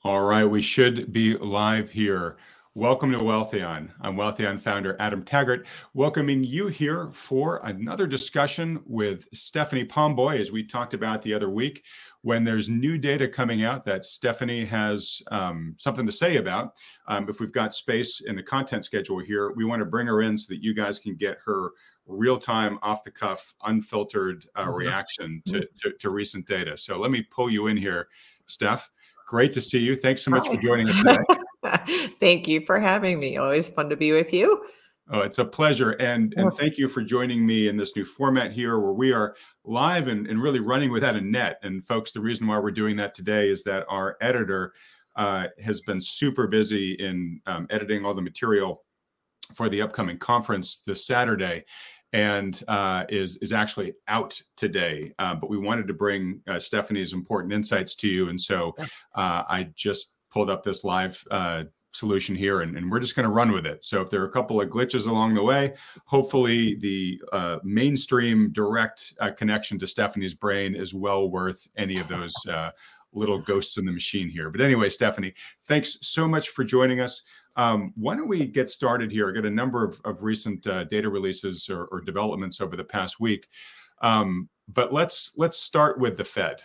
All right, we should be live here. Welcome to Wealthion. I'm Wealthion founder Adam Taggart, welcoming you here for another discussion with Stephanie Pomboy, as we talked about the other week, when there's new data coming out that Stephanie has something to say about. If we've got space in the content schedule here, we want to bring her in so that you guys can get her real-time, off-the-cuff, unfiltered reaction to recent data. So let me pull you in here, Steph. Great to see you. Thanks so much for joining us today. Thank you for having me. Always fun to be with you. Oh, it's a pleasure. And thank you for joining me in this new format here where we are live and really running without a net. And folks, the reason why we're doing that today is that our editor has been super busy in editing all the material for the upcoming conference this Saturday, and is actually out today. But we wanted to bring Stephanie's important insights to you. And so I just pulled up this live solution here, and we're just going to run with it. So if there are a couple of glitches along the way, hopefully the mainstream direct connection to Stephanie's brain is well worth any of those little ghosts in the machine here. But anyway, Stephanie, thanks so much for joining us. Why don't we get started here? I got a number of recent data releases or developments over the past week, but let's start with the Fed,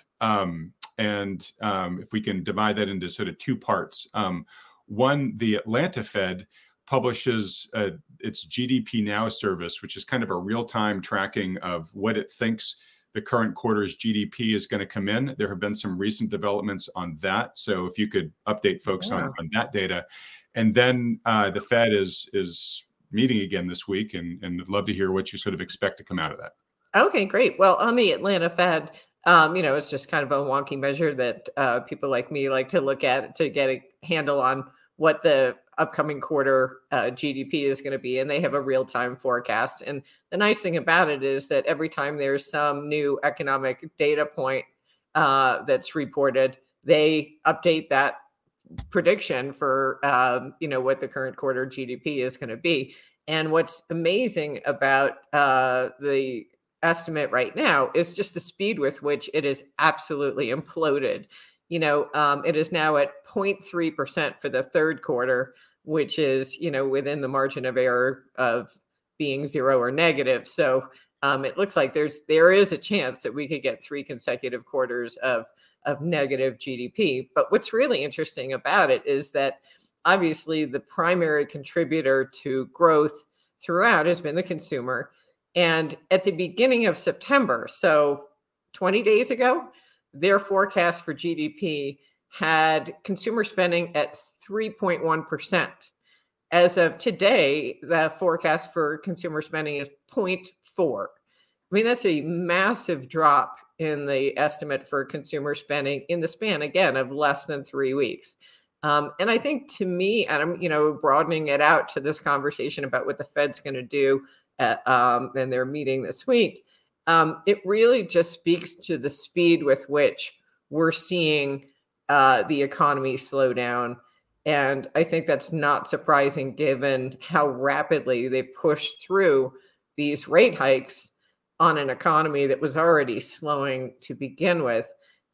and if we can divide that into sort of two parts. One, the Atlanta Fed publishes its GDP Now service, which is kind of a real-time tracking of what it thinks the current quarter's GDP is going to come in. There have been some recent developments on that, so if you could update folks on that data. And then the Fed is meeting again this week, and I'd love to hear what you sort of expect to come out of that. Okay, great. Well, on the Atlanta Fed, it's just kind of a wonky measure that people like me like to look at to get a handle on what the upcoming quarter GDP is going to be. And they have a real-time forecast. And the nice thing about it is that every time there's some new economic data point that's reported, they update that prediction for what the current quarter GDP is going to be. And what's amazing about the estimate right now is just the speed with which it is absolutely imploded. It is now at 0.3% for the third quarter, which is within the margin of error of being zero or negative. So it looks like there is a chance that we could get 3 consecutive quarters of negative GDP. But what's really interesting about it is that obviously the primary contributor to growth throughout has been the consumer. And at the beginning of September, so 20 days ago, their forecast for GDP had consumer spending at 3.1%. As of today, the forecast for consumer spending is 0.4. I mean, that's a massive drop in the estimate for consumer spending in the span, again, of less than 3 weeks. And I think, to me, Adam, broadening it out to this conversation about what the Fed's going to do in their meeting this week, it really just speaks to the speed with which we're seeing the economy slow down. And I think that's not surprising given how rapidly they've pushed through these rate hikes on an economy that was already slowing to begin with.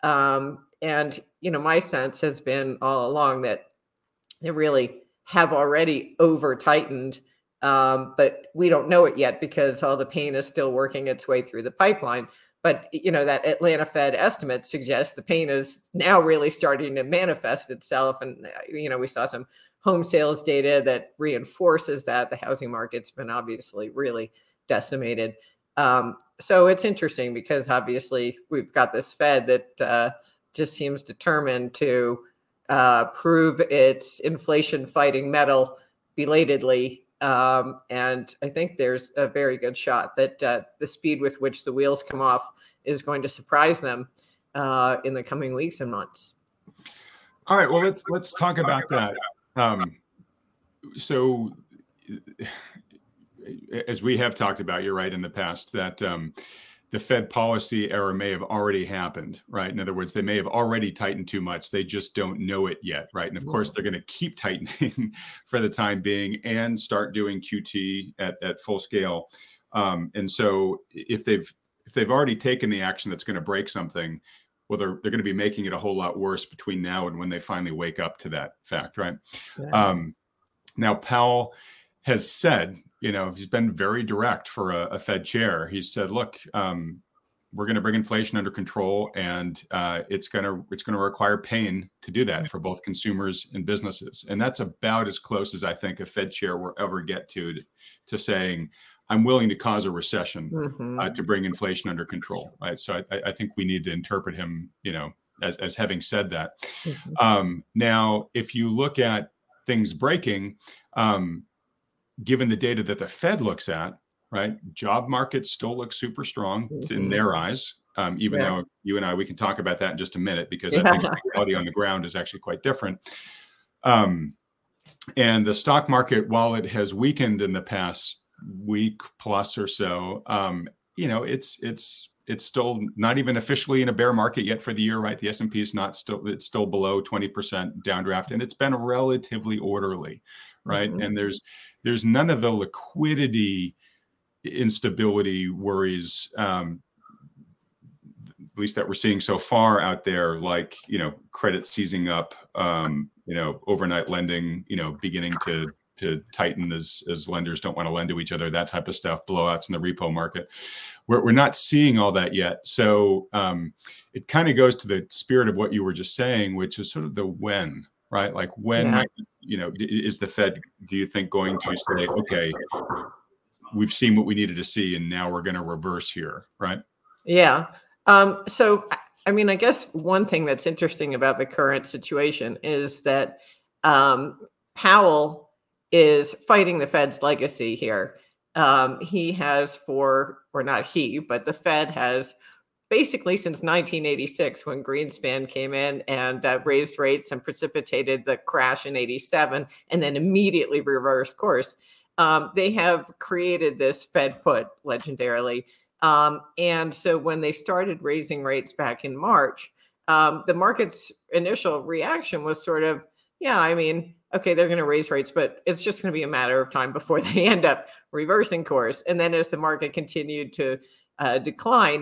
And my sense has been all along that they really have already over-tightened, but we don't know it yet because all the pain is still working its way through the pipeline. But, that Atlanta Fed estimate suggests the pain is now really starting to manifest itself. And, we saw some home sales data that reinforces that. The housing market's been obviously really decimated. So it's interesting because obviously we've got this Fed that just seems determined to prove its inflation fighting mettle belatedly. And I think there's a very good shot that the speed with which the wheels come off is going to surprise them in the coming weeks and months. All right, well, let's talk about that. So as we have talked about, you're right, in the past, that the Fed policy error may have already happened, right? In other words, they may have already tightened too much. They just don't know it yet, right? And of course, they're going to keep tightening for the time being and start doing QT at full scale. And so if they've already taken the action that's going to break something, well, they're going to be making it a whole lot worse between now and when they finally wake up to that fact, right? Yeah. Now, Powell has said, he's been very direct for a Fed chair. He said, look, we're going to bring inflation under control, and it's going to require pain to do that for both consumers and businesses. And that's about as close as I think a Fed chair will ever get to saying, I'm willing to cause a recession to bring inflation under control. Right. So I think we need to interpret him, as having said that. Now, if you look at things breaking, given the data that the Fed looks at, right, job market still looks super strong in their eyes, even though you and I, we can talk about that in just a minute, because I think the reality on the ground is actually quite different. And the stock market, while it has weakened in the past week plus or so, it's still not even officially in a bear market yet for the year, right? The S&P is it's still below 20% downdraft, and it's been relatively orderly, right? And there's none of the liquidity instability worries, at least that we're seeing so far out there, like, credit seizing up, overnight lending, beginning to tighten as lenders don't want to lend to each other, that type of stuff, blowouts in the repo market. We're not seeing all that yet. So it kind of goes to the spirit of what you were just saying, which is sort of the when, right? Like when, is the Fed, do you think, going to say, okay, we've seen what we needed to see, and now we're going to reverse here, right? Yeah. So, I mean, I guess one thing that's interesting about the current situation is that Powell is fighting the Fed's legacy here. He has but the Fed has basically since 1986, when Greenspan came in and raised rates and precipitated the crash in 87, and then immediately reversed course. They have created this Fed put legendarily. And so when they started raising rates back in March, the market's initial reaction was sort of, okay, they're going to raise rates, but it's just going to be a matter of time before they end up reversing course. And then as the market continued to decline,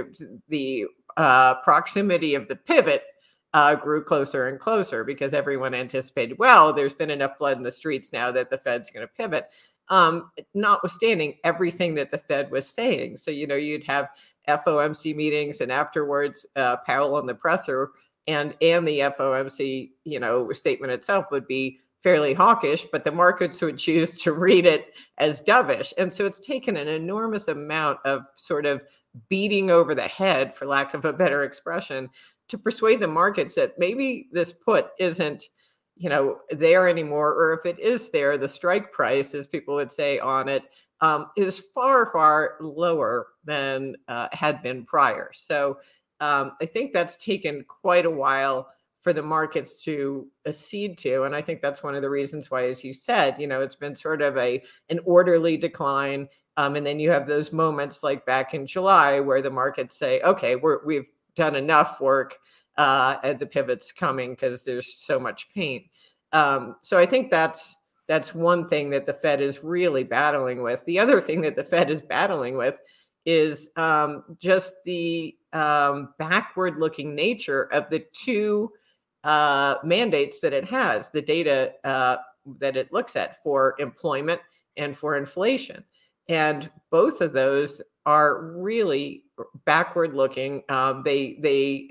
the proximity of the pivot grew closer and closer, because everyone anticipated, well, there's been enough blood in the streets now that the Fed's going to pivot, notwithstanding everything that the Fed was saying. So, you'd have FOMC meetings, and afterwards Powell on the presser and the FOMC, statement itself would be fairly hawkish, but the markets would choose to read it as dovish. And so it's taken an enormous amount of sort of beating over the head, for lack of a better expression, to persuade the markets that maybe this put isn't, there anymore, or if it is there, the strike price, as people would say on it, is far, far lower than had been prior. So I think that's taken quite a while for the markets to accede to. And I think that's one of the reasons why, as you said, it's been sort of an orderly decline. And then you have those moments like back in July where the markets say, okay, we've done enough work and the pivot's coming because there's so much pain. So I think that's one thing that the Fed is really battling with. The other thing that the Fed is battling with is just the backward-looking nature of the two mandates that it has, the data that it looks at for employment and for inflation. And both of those are really backward-looking. They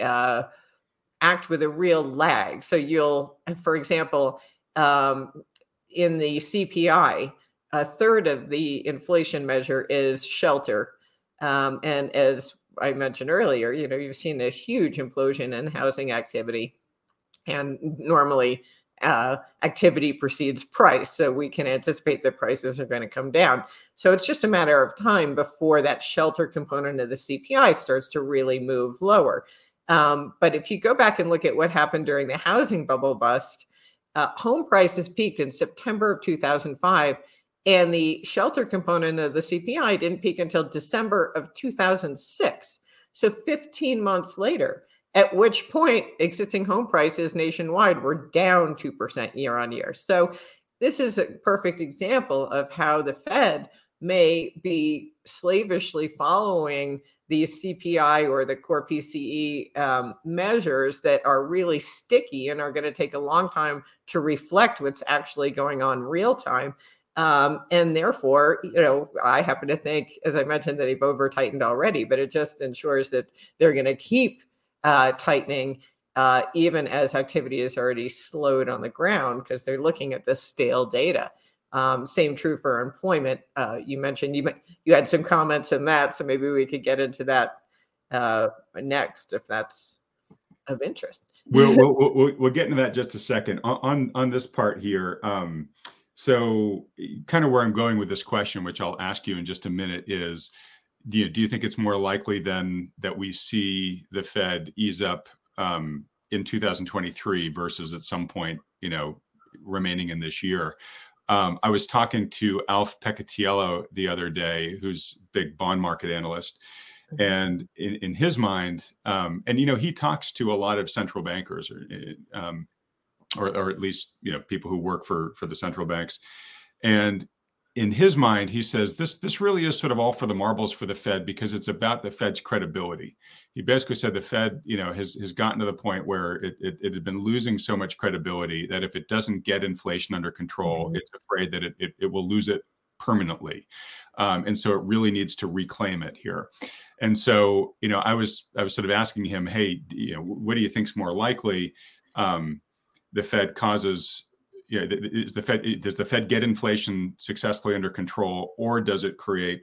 act with a real lag. So for example, in the CPI, a third of the inflation measure is shelter. And as I mentioned earlier, you've seen a huge implosion in housing activity. And normally activity precedes price. So we can anticipate that prices are going to come down. So it's just a matter of time before that shelter component of the CPI starts to really move lower. But if you go back and look at what happened during the housing bubble bust, home prices peaked in September of 2005, and the shelter component of the CPI didn't peak until December of 2006. So 15 months later, at which point existing home prices nationwide were down 2% year on year. So this is a perfect example of how the Fed may be slavishly following these CPI or the core PCE measures that are really sticky and are going to take a long time to reflect what's actually going on real time. And therefore, I happen to think, as I mentioned, that they've over tightened already, but it just ensures that they're going to keep tightening even as activity is already slowed on the ground because they're looking at the stale data. Same true for employment. You mentioned you had some comments on that, so maybe we could get into that next if that's of interest. We'll get into that just a second. On this part here, so kind of where I'm going with this question, which I'll ask you in just a minute, is do you think it's more likely then that we see the Fed ease up in 2023 versus at some point, remaining in this year? I was talking to Alf Peccatiello the other day, who's big bond market analyst. And in his mind, and he talks to a lot of central bankers, or at least people who work for the central banks. And in his mind, he says this really is sort of all for the marbles for the Fed because it's about the Fed's credibility. He basically said the Fed, has gotten to the point where it had been losing so much credibility that if it doesn't get inflation under control, it's afraid that it will lose it permanently, and so it really needs to reclaim it here. And so, I was sort of asking him, hey, what do you think's more likely? The Fed causes. Does the Fed get inflation successfully under control, or does it create,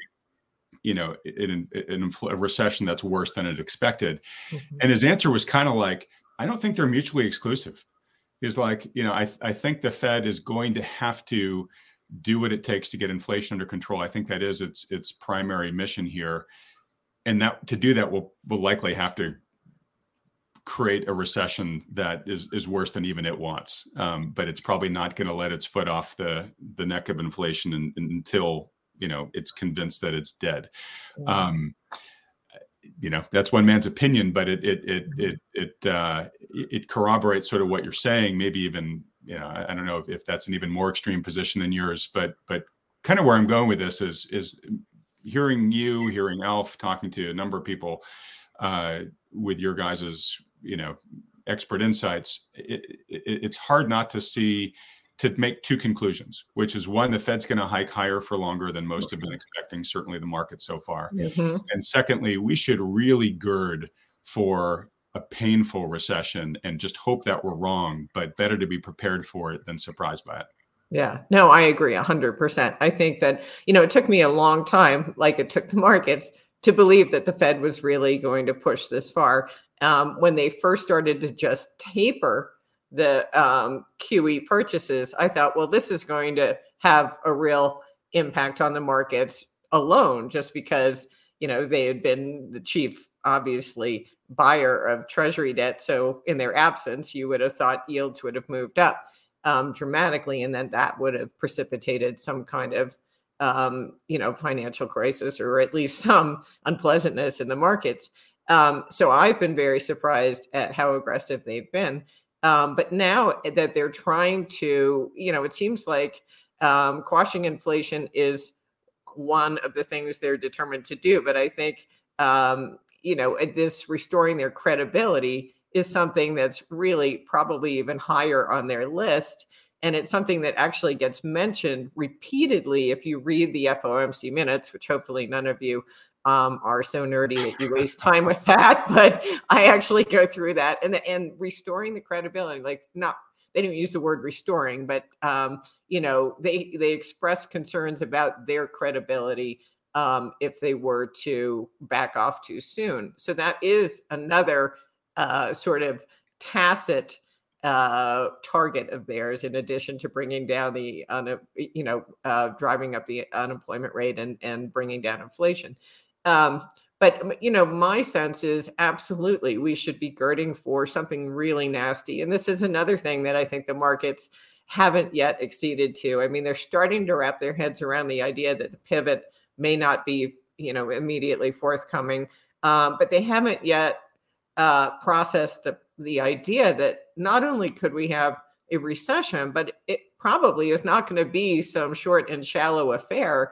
a recession that's worse than it expected? And his answer was kind of like, I don't think they're mutually exclusive. He's like, I think the Fed is going to have to do what it takes to get inflation under control. I think that is its primary mission here, and that to do that will likely have to create a recession that is worse than even it wants. But it's probably not going to let its foot off the neck of inflation until it's convinced that it's dead. That's one man's opinion, but it corroborates sort of what you're saying. Maybe even I don't know if that's an even more extreme position than yours, but kind of where I'm going with this is hearing Alf talking to a number of people with your guys's expert insights. It's hard not to make two conclusions, which is one, the Fed's going to hike higher for longer than most have been expecting, certainly the market so far. And secondly, we should really gird for a painful recession and just hope that we're wrong, but better to be prepared for it than surprised by it. Yeah, no, I agree 100%. I think that, it took me a long time, like it took the markets, to believe that the Fed was really going to push this far. When they first started to just taper the QE purchases, I thought, well, this is going to have a real impact on the markets alone, just because, they had been the chief, obviously, buyer of Treasury debt. So in their absence, you would have thought yields would have moved up dramatically, and then that would have precipitated some kind of financial crisis, or at least some unpleasantness in the markets. So I've been very surprised at how aggressive they've been. But now that they're trying to, it seems like quashing inflation is one of the things they're determined to do. But I think, this restoring their credibility is something that's really probably even higher on their list. And it's something that actually gets mentioned repeatedly if you read the FOMC minutes, which hopefully none of you are so nerdy that you waste time with that. But I actually go through that and restoring the credibility, they don't use the word restoring, but they express concerns about their credibility if they were to back off too soon. So that is another sort of tacit target of theirs, in addition to bringing down the driving up the unemployment rate and bringing down inflation. But my sense is absolutely we should be girding for something really nasty. And this is another thing that I think the markets haven't yet acceded to. I mean, they're starting to wrap their heads around the idea that the pivot may not be, immediately forthcoming, but they haven't yet processed the idea that not only could we have a recession, but it probably is not going to be some short and shallow affair.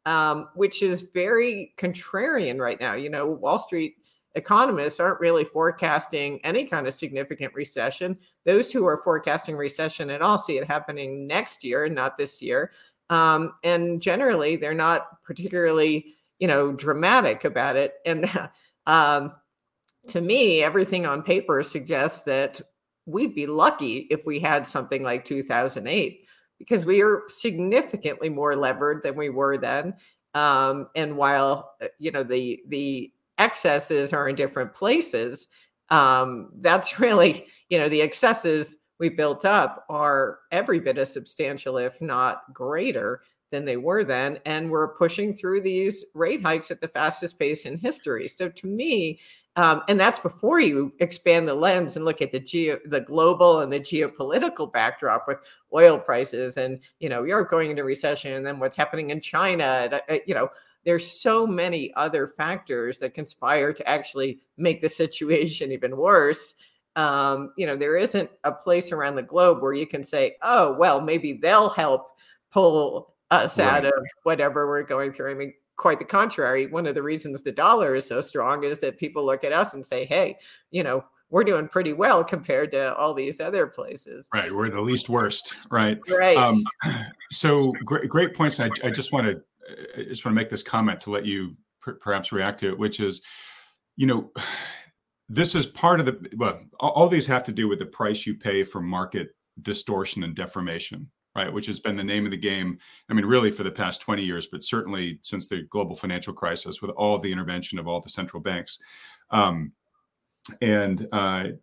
which is very contrarian right now. Wall Street economists aren't really forecasting any kind of significant recession. Those who are forecasting recession at all see it happening next year and not this year. And generally, they're not particularly, dramatic about it. And to me, everything on paper suggests that we'd be lucky if we had something like 2008, because we are significantly more levered than we were then. And while, the excesses are in different places, that's really, the excesses we built up are every bit as substantial, if not greater than they were then. And we're pushing through these rate hikes at the fastest pace in history. So to me, and that's before you expand the lens and look at the global and the geopolitical backdrop with oil prices and, you're going into recession, and then what's happening in China. There's so many other factors that conspire to actually make the situation even worse. There isn't a place around the globe where you can say, oh, well, maybe they'll help pull us out of whatever we're going through. I mean, quite the contrary. One of the reasons the dollar is so strong is that people look at us and say, hey, we're doing pretty well compared to all these other places. Right. We're the least worst. Right. Right. So great points. I just want to make this comment to let you perhaps react to it, which is, this is part of all these have to do with the price you pay for market distortion and deformation, right? Which has been the name of the game. I mean, really for the past 20 years, but certainly since the global financial crisis with all of the intervention of all the central banks. The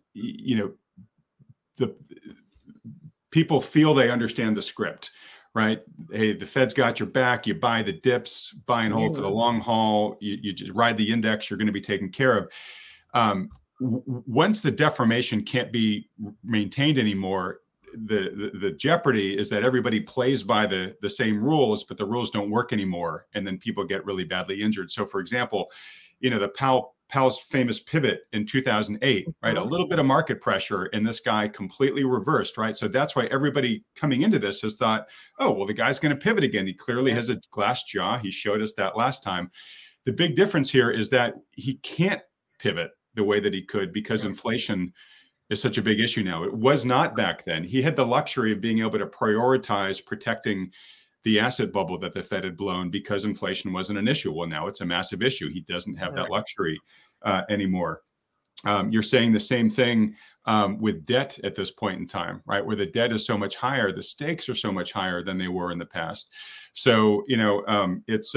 people feel they understand the script, right? Hey, the Fed's got your back. You buy the dips, buy and hold for the long haul. You just ride the index. You're going to be taken care of. Once the deformation can't be maintained anymore, the jeopardy is that everybody plays by the same rules, but the rules don't work anymore, and then people get really badly injured. So, for example, the Powell's famous pivot in 2008, right? A little bit of market pressure, and this guy completely reversed, right? So that's why everybody coming into this has thought, oh, well, the guy's going to pivot again. He clearly has a glass jaw. He showed us that last time. The big difference here is that he can't pivot the way that he could because inflation is such a big issue now. It was not back then. He had the luxury of being able to prioritize protecting the asset bubble that the Fed had blown because inflation wasn't an issue. Well, now it's a massive issue. He doesn't have that luxury anymore. You're saying the same thing with debt at this point in time, right? Where the debt is so much higher, the stakes are so much higher than they were in the past. So, it's,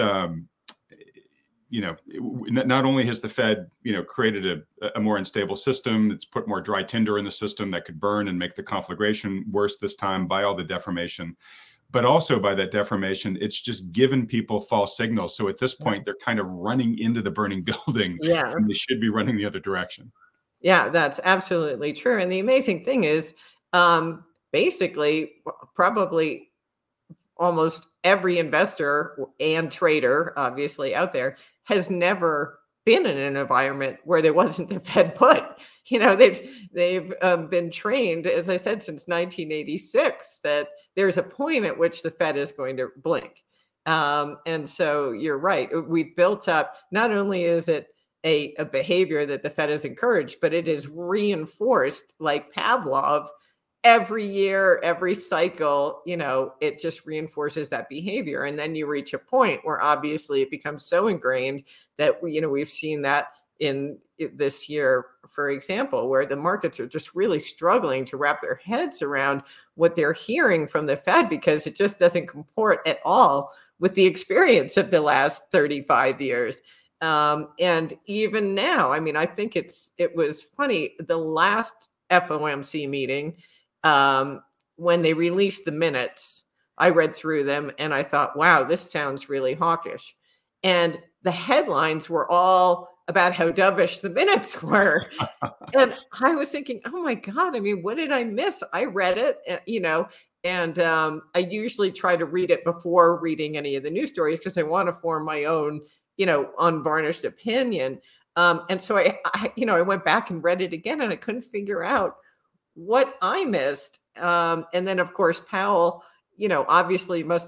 not only has the Fed, created a more unstable system, it's put more dry tinder in the system that could burn and make the conflagration worse this time by all the deformation. But also by that deformation, it's just given people false signals. So at this point, they're kind of running into the burning building. Yeah. And they should be running the other direction. Yeah, that's absolutely true. And the amazing thing is, basically, probably almost every investor and trader, obviously, out there has never been in an environment where there wasn't the Fed put. They've been trained, as I said, since 1986, that there's a point at which the Fed is going to blink. And so you're right. We've built up, not only is it a behavior that the Fed has encouraged, but it is reinforced like Pavlov every year, every cycle. It just reinforces that behavior. And then you reach a point where obviously it becomes so ingrained that, we've seen that in this year, for example, where the markets are just really struggling to wrap their heads around what they're hearing from the Fed, because it just doesn't comport at all with the experience of the last 35 years. And even now, I mean, I think it was funny, the last FOMC meeting, when they released the minutes, I read through them and I thought, wow, this sounds really hawkish. And the headlines were all about how dovish the minutes were. And I was thinking, oh my God, I mean, what did I miss? I read it, and I usually try to read it before reading any of the news stories because I want to form my own, unvarnished opinion. And so I went back and read it again, and I couldn't figure out what I missed. And then, of course, Powell, obviously must have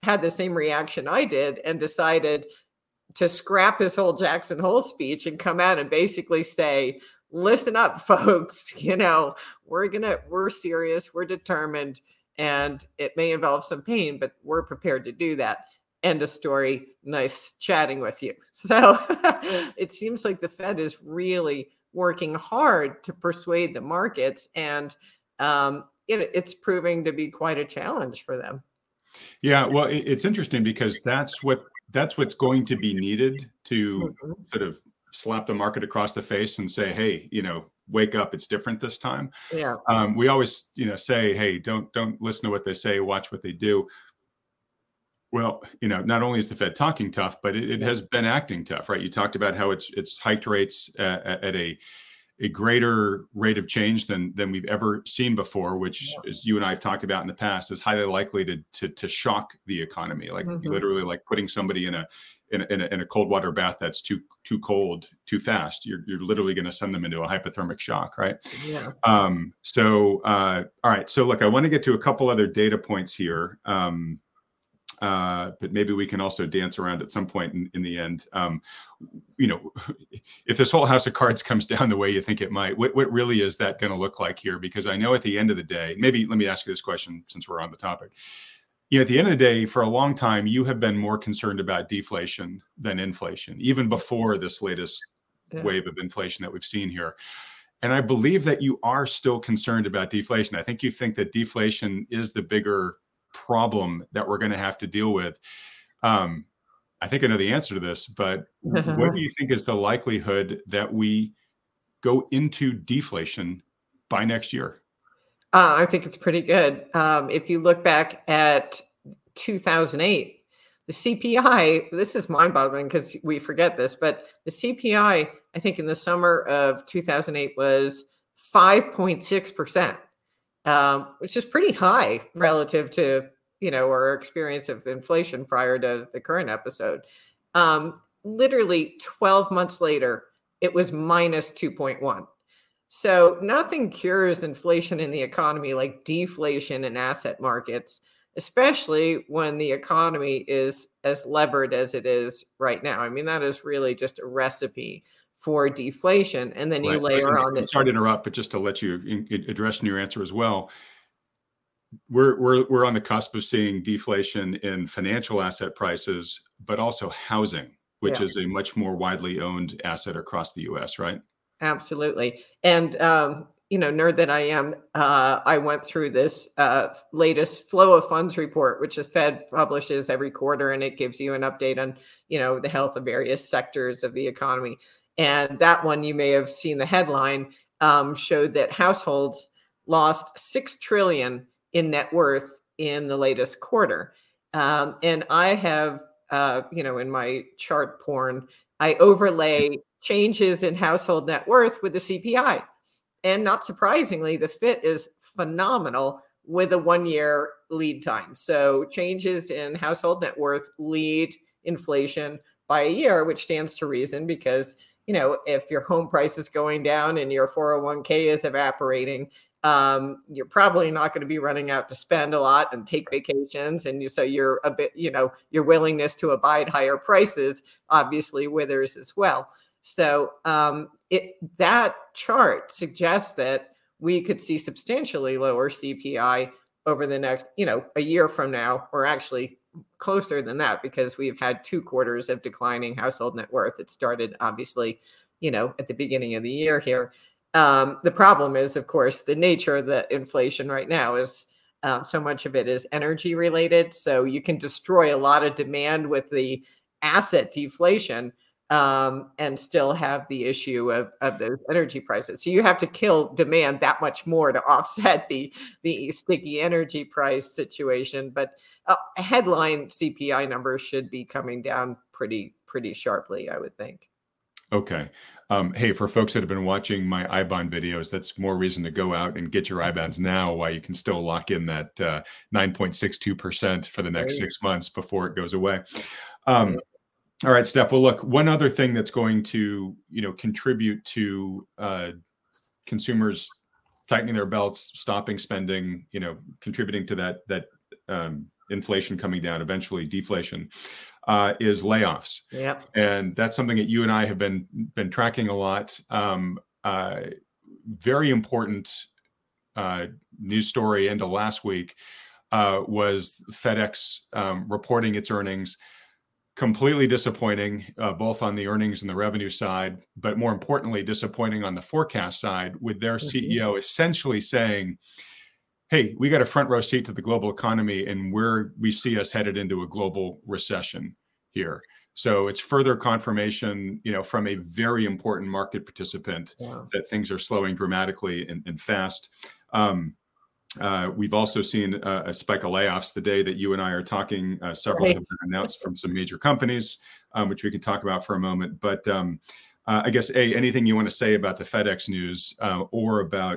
had the same reaction I did and decided to scrap his whole Jackson Hole speech and come out and basically say, listen up, folks, we're serious, we're determined, and it may involve some pain, but we're prepared to do that. End of story. Nice chatting with you. So it seems like the Fed is really working hard to persuade the markets, and it's proving to be quite a challenge for them. Yeah, well, it's interesting because that's what's going to be needed to sort of slap the market across the face and say, hey, wake up, it's different this time. Yeah. We always, say, hey, don't listen to what they say, watch what they do. Well, not only is the Fed talking tough, but it has been acting tough, right? You talked about how it's hiked rates at a greater rate of change than we've ever seen before, which, as you and I have talked about in the past, is highly likely to shock the economy, like literally like putting somebody in a cold water bath that's too cold too fast. You're literally going to send them into a hypothermic shock, right? Yeah. All right. So look, I want to get to a couple other data points here. But maybe we can also dance around at some point in the end. If this whole house of cards comes down the way you think it might, what really is that going to look like here? Because I know at the end of the day, maybe let me ask you this question since we're on the topic. At the end of the day, for a long time, you have been more concerned about deflation than inflation, even before this latest wave of inflation that we've seen here. And I believe that you are still concerned about deflation. I think you think that deflation is the bigger problem that we're going to have to deal with. I think I know the answer to this, but what do you think is the likelihood that we go into deflation by next year? I think it's pretty good. If you look back at 2008, the CPI, this is mind-boggling because we forget this, but the CPI, I think in the summer of 2008 was 5.6%. Which is pretty high relative to, our experience of inflation prior to the current episode. Literally 12 months later, it was minus 2.1. So nothing cures inflation in the economy like deflation in asset markets, especially when the economy is as levered as it is right now. I mean, that is really just a recipe for deflation. And then you layer on this. Sorry to interrupt, but just to let you address in your answer as well, we're on the cusp of seeing deflation in financial asset prices, but also housing, which is a much more widely owned asset across the U.S., right? Absolutely. And, nerd that I am, I went through this latest flow of funds report, which the Fed publishes every quarter, and it gives you an update on, the health of various sectors of the economy. And that one, you may have seen the headline, showed that households lost $6 trillion in net worth in the latest quarter. And I have, in my chart porn, I overlay changes in household net worth with the CPI. And not surprisingly, the fit is phenomenal with a 1-year lead time. So changes in household net worth lead inflation by a year, which stands to reason because, if your home price is going down and your 401k is evaporating, you're probably not going to be running out to spend a lot and take vacations. And so you're a bit, your willingness to abide higher prices obviously withers as well. So that chart suggests that we could see substantially lower CPI over the next, a year from now, or actually closer than that, because we've had 2 quarters of declining household net worth. It started obviously, at the beginning of the year here. The problem is, of course, the nature of the inflation right now is so much of it is energy related. So you can destroy a lot of demand with the asset deflation and still have the issue of those energy prices. So you have to kill demand that much more to offset the sticky energy price situation. But headline CPI numbers should be coming down pretty sharply, I would think. Okay. Hey, for folks that have been watching my iBond videos, that's more reason to go out and get your iBonds now while you can still lock in that 9.62% for the next 6 months before it goes away. All right, Steph. Well, look, one other thing that's going to, contribute to consumers tightening their belts, stopping spending, contributing to that inflation coming down, eventually deflation, is layoffs. Yep. And that's something that you and I have been tracking a lot. Very important news story into last week was FedEx reporting its earnings. Completely disappointing, both on the earnings and the revenue side, but more importantly, disappointing on the forecast side, with their CEO essentially saying, hey, we got a front row seat to the global economy, and we see us headed into a global recession here. So it's further confirmation, from a very important market participant that things are slowing dramatically and fast. We've also seen a spike of layoffs the day that you and I are talking. Several have been announced from some major companies, which we can talk about for a moment. But I guess, anything you want to say about the FedEx news or about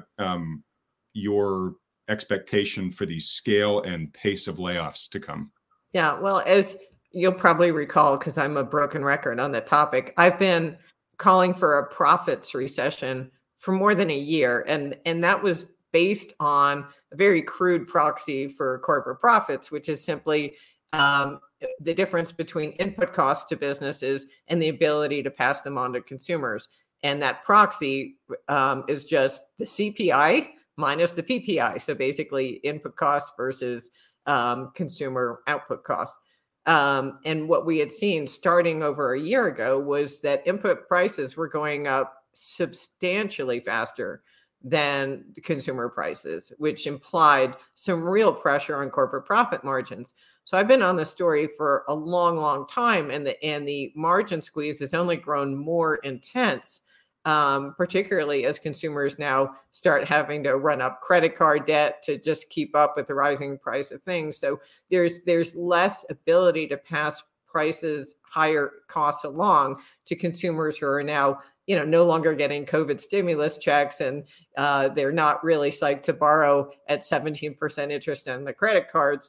your expectation for the scale and pace of layoffs to come? Yeah, well, as you'll probably recall, because I'm a broken record on the topic, I've been calling for a profits recession for more than a year. And that was based on a very crude proxy for corporate profits, which is simply the difference between input costs to businesses and the ability to pass them on to consumers. And that proxy is just the CPI minus the PPI. So basically input costs versus consumer output costs. And what we had seen starting over a year ago was that input prices were going up substantially faster than the consumer prices, which implied some real pressure on corporate profit margins. So I've been on this story for a long, long time, and the margin squeeze has only grown more intense, particularly as consumers now start having to run up credit card debt to just keep up with the rising price of things. So there's less ability to pass prices, higher costs along to consumers who are now no longer getting COVID stimulus checks, and they're not really psyched to borrow at 17% interest on the credit cards.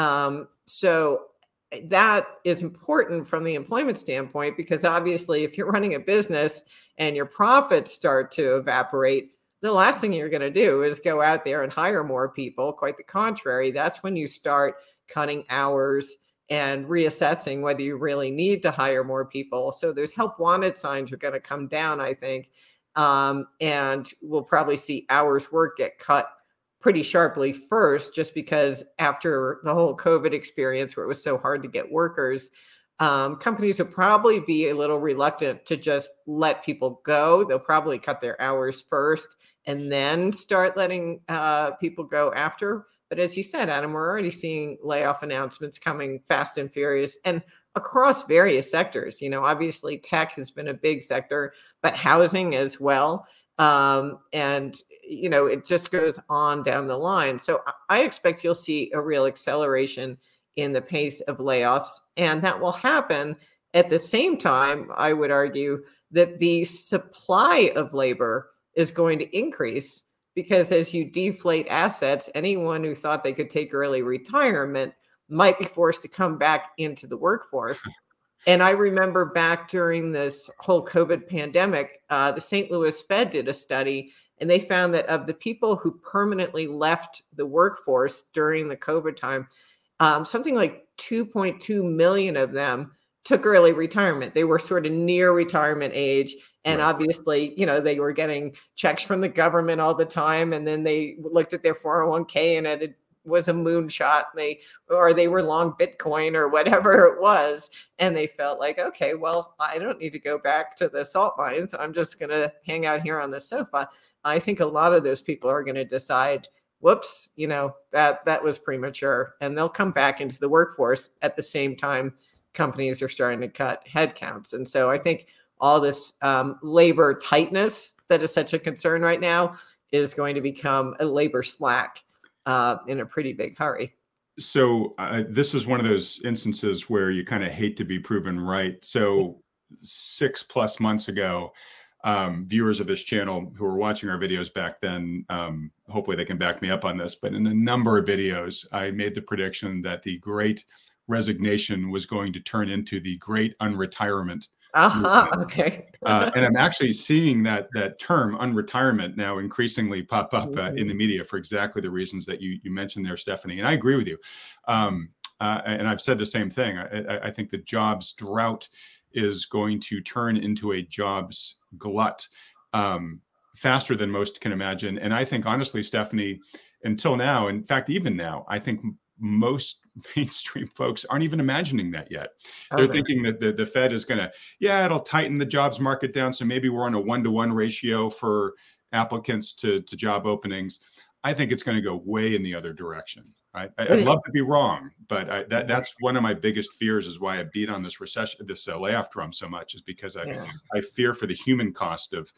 So that is important from the employment standpoint, because obviously if you're running a business and your profits start to evaporate, the last thing you're going to do is go out there and hire more people. Quite the contrary. That's when you start cutting hours and reassessing whether you really need to hire more people. So those help wanted signs are going to come down, I think. And we'll probably see hours worked get cut pretty sharply first, just because after the whole COVID experience where it was so hard to get workers, companies will probably be a little reluctant to just let people go. They'll probably cut their hours first and then start letting people go after. But as you said, Adam, we're already seeing layoff announcements coming fast and furious and across various sectors. Obviously tech has been a big sector, but housing as well. And it just goes on down the line. So I expect you'll see a real acceleration in the pace of layoffs. And that will happen at the same time, I would argue, that the supply of labor is going to increase, because as you deflate assets, anyone who thought they could take early retirement might be forced to come back into the workforce. And I remember back during this whole COVID pandemic, the St. Louis Fed did a study, and they found that of the people who permanently left the workforce during the COVID time, something like 2.2 million of them took early retirement. They were sort of near retirement age. And obviously, they were getting checks from the government all the time. And then they looked at their 401k and it was a moonshot. They were long Bitcoin or whatever it was. And they felt like, okay, well, I don't need to go back to the salt mines. I'm just going to hang out here on the sofa. I think a lot of those people are going to decide, whoops, that was premature. And they'll come back into the workforce at the same time companies are starting to cut headcounts. And so I think all this labor tightness that is such a concern right now is going to become a labor slack in a pretty big hurry. So this is one of those instances where you kind of hate to be proven right. So 6+ months ago, viewers of this channel who were watching our videos back then, hopefully they can back me up on this, but in a number of videos, I made the prediction that the Great Resignation was going to turn into the Great Unretirement. Okay. And I'm actually seeing that term unretirement now increasingly pop up in the media for exactly the reasons that you mentioned there, Stephanie. And I agree with you. and I've said the same thing. I think the jobs drought is going to turn into a jobs glut faster than most can imagine. And I think, honestly, Stephanie, until now, in fact, even now, I think most mainstream folks aren't even imagining that yet. They're thinking that the Fed is going to, it'll tighten the jobs market down. So maybe we're on a 1-to-1 ratio for applicants to job openings. I think it's going to go way in the other direction. I'd love to be wrong, but that's one of my biggest fears, is why I beat on this recession, this layoff drum so much, is because I fear for the human cost of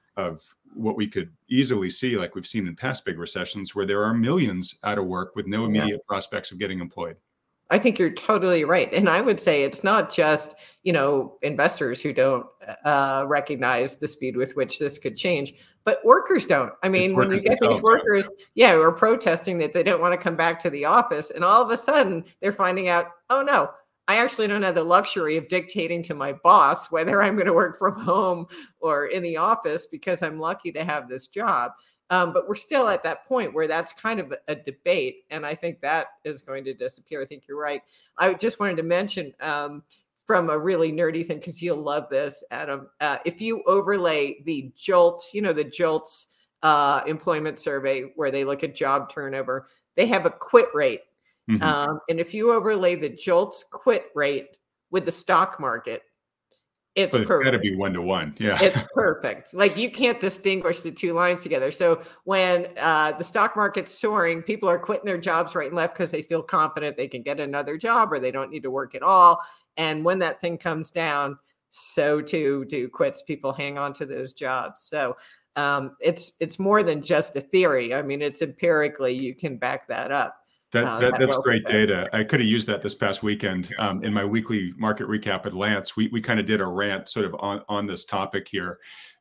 what we could easily see, like we've seen in past big recessions, where there are millions out of work with no immediate prospects of getting employed. I think you're totally right. And I would say it's not just, investors who don't recognize the speed with which this could change, but workers don't. I mean, when you get these workers, who are protesting that they don't want to come back to the office, and all of a sudden they're finding out, oh no, I actually don't have the luxury of dictating to my boss whether I'm going to work from home or in the office, because I'm lucky to have this job. But we're still at that point where that's kind of a debate. And I think that is going to disappear. I think you're right. I just wanted to mention from a really nerdy thing, because you'll love this, Adam. If you overlay the JOLTS, the JOLTS employment survey where they look at job turnover, they have a quit rate. Mm-hmm. And if you overlay the JOLTS quit rate with the stock market, it's perfect. It's got to be 1-to-1. Yeah. It's perfect. Like, you can't distinguish the two lines together. So when the stock market's soaring, people are quitting their jobs right and left because they feel confident they can get another job, or they don't need to work at all. And when that thing comes down, so too do quits. People hang on to those jobs. So it's more than just a theory. I mean, it's empirically, you can back that up. That's great data. I could have used that this past weekend in my weekly market recap at Lance. We kind of did a rant sort of on this topic here,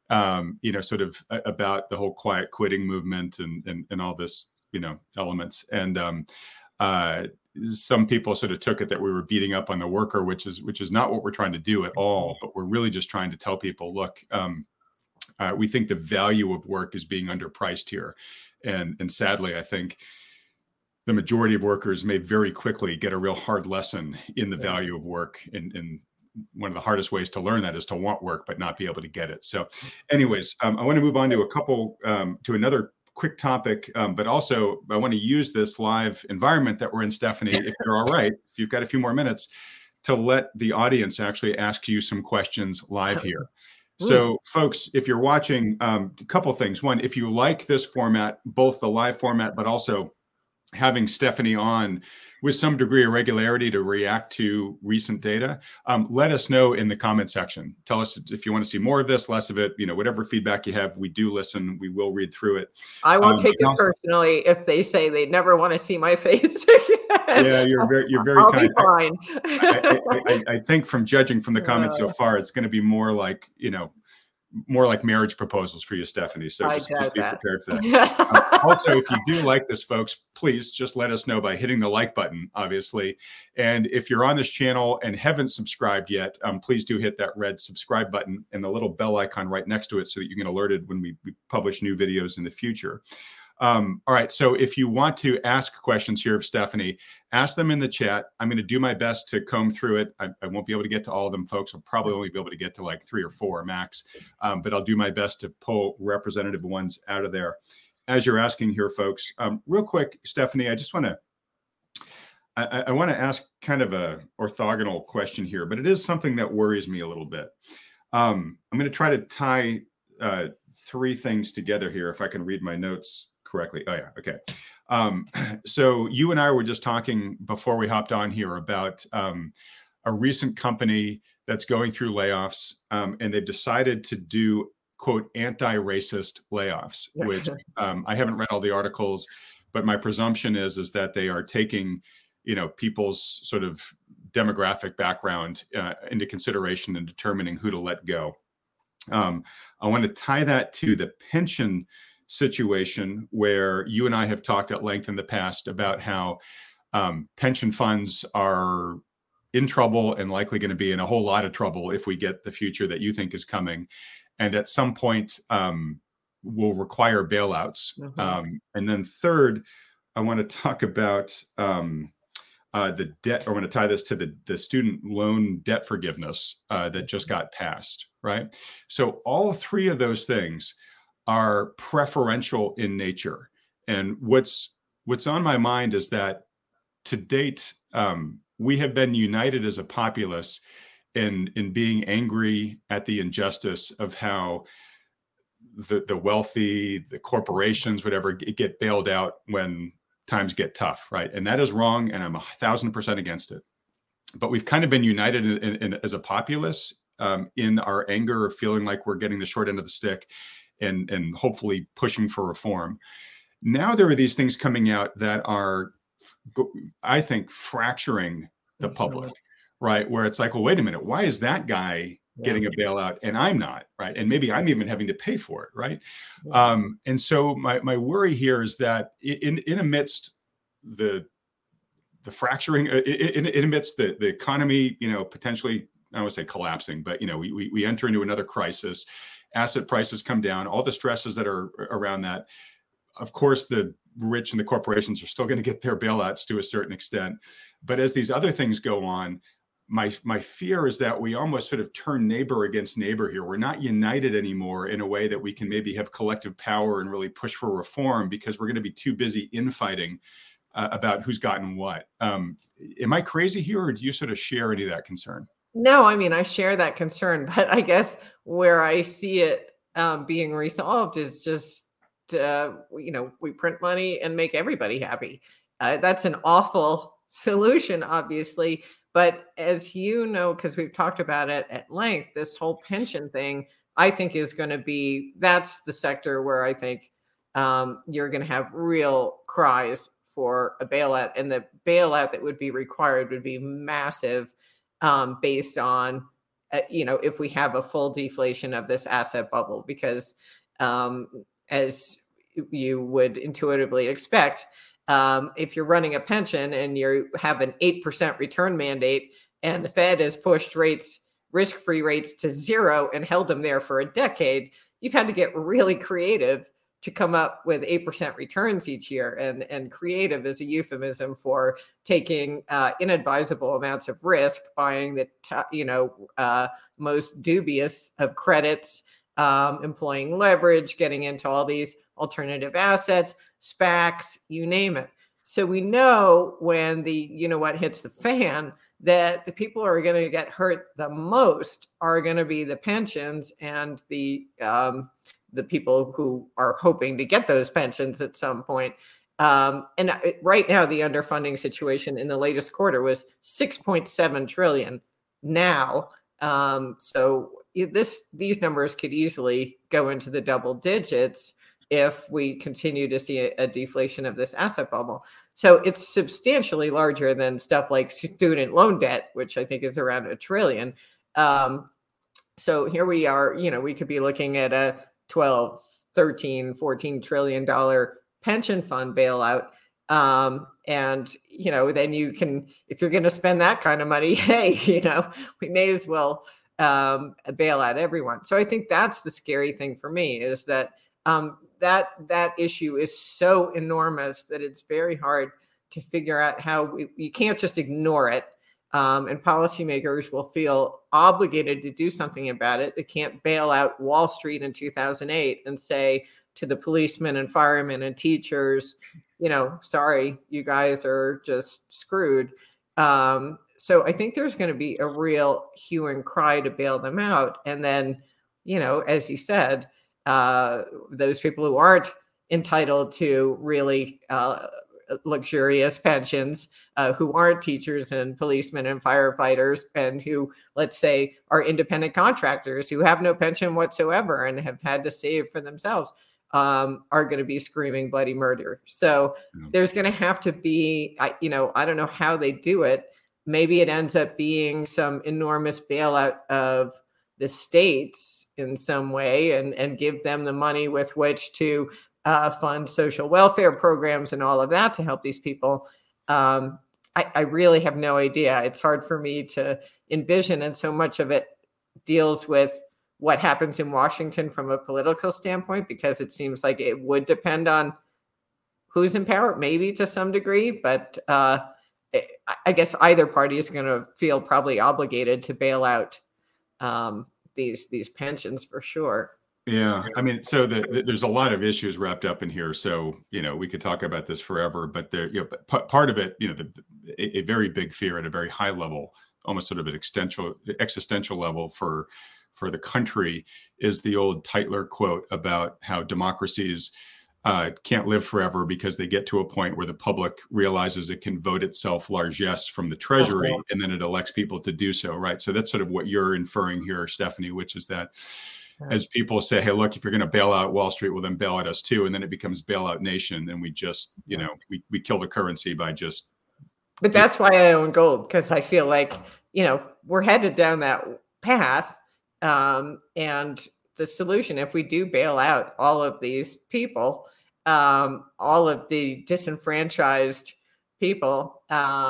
sort of about the whole quiet quitting movement and all this, elements. And some people sort of took it that we were beating up on the worker, which is not what we're trying to do at all. But we're really just trying to tell people, look, we think the value of work is being underpriced here, and sadly, I think the majority of workers may very quickly get a real hard lesson in the value of work. And one of the hardest ways to learn that is to want work, but not be able to get it. So anyways, I want to move on to to another quick topic, but also I want to use this live environment that we're in, Stephanie, if you're all right, if you've got a few more minutes, to let the audience actually ask you some questions live here. So folks, if you're watching, a couple of things. One, if you like this format, both the live format, but also having Stephanie on with some degree of regularity to react to recent data, let us know in the comment section. Tell us if you want to see more of this, less of it, whatever feedback you have. We do listen. We will read through it. I won't take it personally if they say they never want to see my face again. Yeah, you're very I'll kind. Be fine. I think from judging from the comments so far, it's going to be more like, more like marriage proposals for you, Stephanie. So just be prepared for that. Also, if you do like this, folks, please just let us know by hitting the like button, obviously. And if you're on this channel and haven't subscribed yet, please do hit that red subscribe button and the little bell icon right next to it so that you get alerted when we publish new videos in the future. All right. So if you want to ask questions here of Stephanie, ask them in the chat. I'm going to do my best to comb through it. I won't be able to get to all of them, folks. I'll probably only be able to get to like 3 or 4 max, but I'll do my best to pull representative ones out of there. As you're asking here, folks, real quick, Stephanie, I just want to I want to ask kind of a orthogonal question here, but it is something that worries me a little bit. I'm going to try to tie 3 things together here, if I can read my notes correctly. Oh yeah. Okay. So you and I were just talking before we hopped on here about a recent company that's going through layoffs, and they've decided to do, quote, anti-racist layoffs, which I haven't read all the articles, but my presumption is that they are taking, people's sort of demographic background into consideration in determining who to let go. I want to tie that to the pension situation, where you and I have talked at length in the past about how pension funds are in trouble and likely going to be in a whole lot of trouble if we get the future that you think is coming. And at some point will require bailouts. And then third, I want to talk about the debt, or I'm going to tie this to the student loan debt forgiveness that just got passed, right? So all three of those things are preferential in nature. And what's on my mind is that to date, we have been united as a populace in being angry at the injustice of how the wealthy, the corporations, whatever, get bailed out when times get tough, right? And that is wrong, and I'm 1,000% against it. But we've kind of been united as a populace in our anger of feeling like we're getting the short end of the stick, and hopefully pushing for reform. Now there are these things coming out that are, I think, fracturing the public, right? Where it's like, well, wait a minute, why is that guy getting a bailout and I'm not, right? And maybe I'm even having to pay for it, right? And so my worry here is that in amidst the fracturing, in amidst the economy, potentially, I don't want to say collapsing, but we enter into another crisis. Asset prices come down, all the stresses that are around that. Of course, the rich and the corporations are still going to get their bailouts to a certain extent. But as these other things go on, my fear is that we almost sort of turn neighbor against neighbor here. We're not united anymore in a way that we can maybe have collective power and really push for reform, because we're going to be too busy infighting about who's gotten what. Am I crazy here, or do you sort of share any of that concern? No, I mean, I share that concern, but I guess where I see it being resolved is just, we print money and make everybody happy. That's an awful solution, obviously. But as you know, because we've talked about it at length, this whole pension thing, I think is going to be, that's the sector where I think you're going to have real cries for a bailout. And the bailout that would be required would be massive based on, if we have a full deflation of this asset bubble, because as you would intuitively expect, if you're running a pension and you have an 8% return mandate and the Fed has pushed rates, risk-free rates, to zero and held them there for a decade, you've had to get really creative to come up with 8% returns each year. And creative is a euphemism for taking inadvisable amounts of risk, buying the most dubious of credits, employing leverage, getting into all these alternative assets, SPACs, you name it. So we know when what hits the fan, that the people who are going to get hurt the most are going to be the pensions and the people who are hoping to get those pensions at some point. And right now, the underfunding situation in the latest quarter was 6.7 trillion now. So these numbers could easily go into the double digits if we continue to see a deflation of this asset bubble. So it's substantially larger than stuff like student loan debt, which I think is around $1 trillion. So here we are, we could be looking at a 12, 13, $14 trillion pension fund bailout. And, then you can, if you're going to spend that kind of money, hey, we may as well bail out everyone. So I think that's the scary thing for me, is that that issue is so enormous that it's very hard to figure out how you can't just ignore it. And policymakers will feel obligated to do something about it. They can't bail out Wall Street in 2008 and say to the policemen and firemen and teachers, sorry, you guys are just screwed. So I think there's going to be a real hue and cry to bail them out. And then, as you said, those people who aren't entitled to really luxurious pensions, who aren't teachers and policemen and firefighters, and who, let's say, are independent contractors who have no pension whatsoever and have had to save for themselves, are going to be screaming bloody murder. So there's going to have to be, I don't know how they do it. Maybe it ends up being some enormous bailout of the states in some way, and give them the money with which to fund social welfare programs and all of that to help these people. I really have no idea. It's hard for me to envision. And so much of it deals with what happens in Washington from a political standpoint, because it seems like it would depend on who's in power, maybe to some degree. But I guess either party is going to feel probably obligated to bail out these pensions for sure. Yeah, I mean, so there's a lot of issues wrapped up in here. So we could talk about this forever, but part of it, a very big fear at a very high level, almost sort of an existential level for the country, is the old Tytler quote about how democracies can't live forever because they get to a point where the public realizes it can vote itself largesse from the treasury, and then it elects people to do so, right? So that's sort of what you're inferring here, Stephanie, which is that as people say, hey, look, if you're going to bail out Wall Street, well, then bail out us too. And then it becomes bailout nation. And we just, we kill the currency by just. But that's why I own gold, because I feel like, we're headed down that path. And the solution, if we do bail out all of these people, all of the disenfranchised people,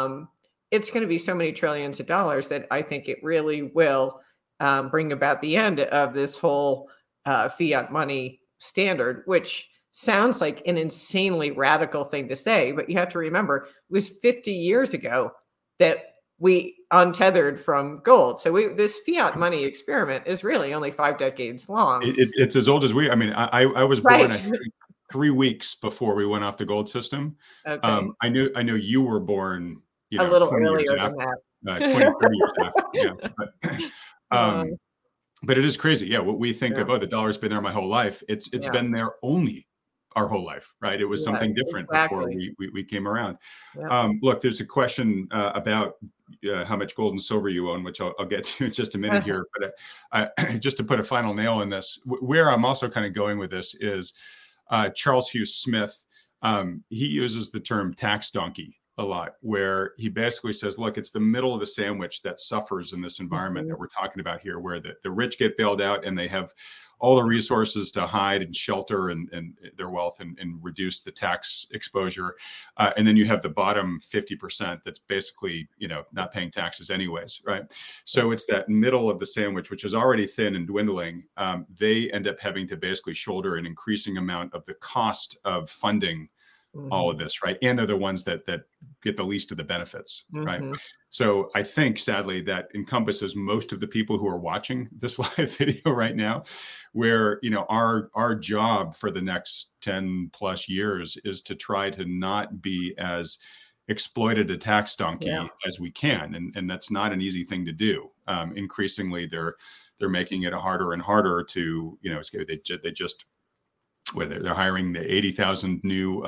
it's going to be so many trillions of dollars that I think it really will bring about the end of this whole fiat money standard, which sounds like an insanely radical thing to say, but you have to remember it was 50 years ago that we untethered from gold. So this fiat money experiment is really only 5 decades long. It's as old as we. I mean, I was born 3 weeks before we went off the gold system. Okay. I know you were born a little earlier than that. 20, 30 years after. Yeah, but it is crazy. Yeah, what we think about, the dollar's been there my whole life. It's been there only our whole life, right? It was something different before we came around. Yep. Look, there's a question about how much gold and silver you own, which I'll get to in just a minute here. But just to put a final nail in this, where I'm also kind of going with this is Charles Hugh Smith. He uses the term tax donkey a lot, where he basically says, look, it's the middle of the sandwich that suffers in this environment that we're talking about here, where the rich get bailed out and they have all the resources to hide and shelter and their wealth and reduce the tax exposure. And then you have the bottom 50% that's basically, not paying taxes anyways, right? So it's that middle of the sandwich, which is already thin and dwindling. They end up having to basically shoulder an increasing amount of the cost of funding all of this, right? And they're the ones that get the least of the benefits, right? So I think, sadly, that encompasses most of the people who are watching this live video right now, where our job for the next 10 plus years is to try to not be as exploited a tax donkey as we can, and that's not an easy thing to do. Increasingly, they're making it harder and harder to they just. Where they're hiring the 80,000 new